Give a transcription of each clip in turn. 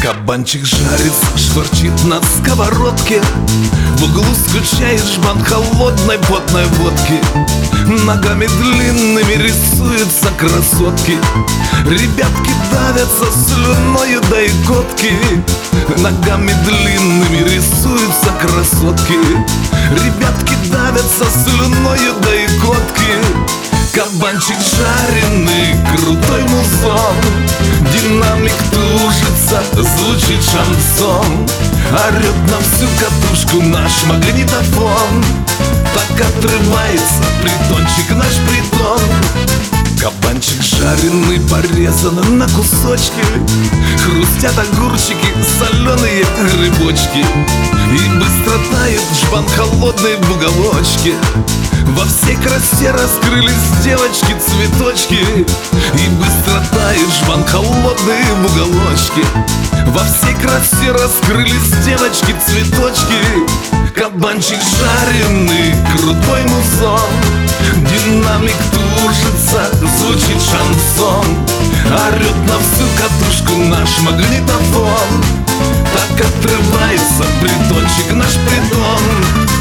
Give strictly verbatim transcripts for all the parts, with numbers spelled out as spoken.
Кабанчик жарится, швырчит на сковородке. В углу скучает жбан холодной потной водки. Ногами длинными рисуются красотки. Ребятки давятся слюною, да и котки. Ногами длинными рисуются красотки. Ребятки давятся слюною, да и котки. Кабанчик жареный, крутой музон. Динамик тужится, звучит шансон. Орёт на всю катушку наш магнитофон. Так отрывается притончик наш притон. Кабанчик жареный порезан на кусочки. Хрустят огурчики, соленые грибочки. И быстро тает жбан холодной в уголочке. Во всей красе раскрылись девочки-цветочки. И быстро тает жбан холодный в уголочке. Во всей красе раскрылись девочки-цветочки. Кабанчик жареный, крутой музон. Динамик тужится, звучит шансон. Орёт на всю катушку наш магнитофон. Так отрывается притончик наш притон.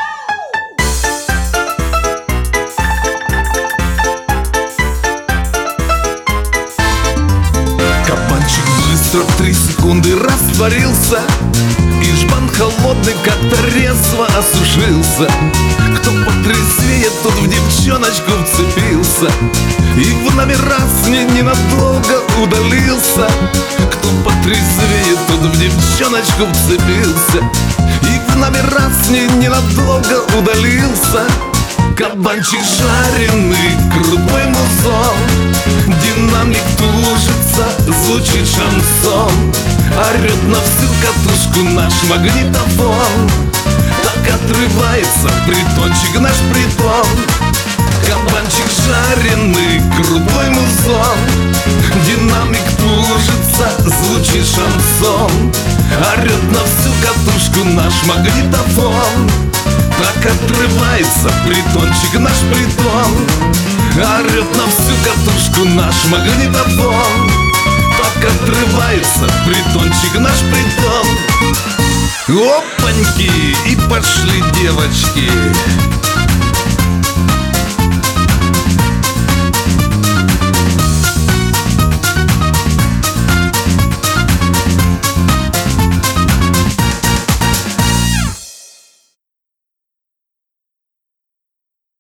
Кабанчик быстро в три секунды растворился. И жбан холодный как-то резво осушился. Кто потрезвее, тот в девчоночку вцепился. И в номера с ней ненадолго удалился. Кто потрезвее, тот в девчоночку вцепился. И в номера с ней ненадолго удалился. Кабанчик жареный, крутой музон. Динамик тужится, звучит шансон. Орёт на всю катушку наш магнитофон. Так отрывается притончик наш притон. Кабанчик жареный, крутой музон. Динамик тужится, звучит шансон. Орёт на всю катушку наш магнитофон. Так отрывается притончик наш притон. Орёт на всю катушку наш магнитофон. Так отрывается притончик наш притон. Опаньки, и пошли девочки.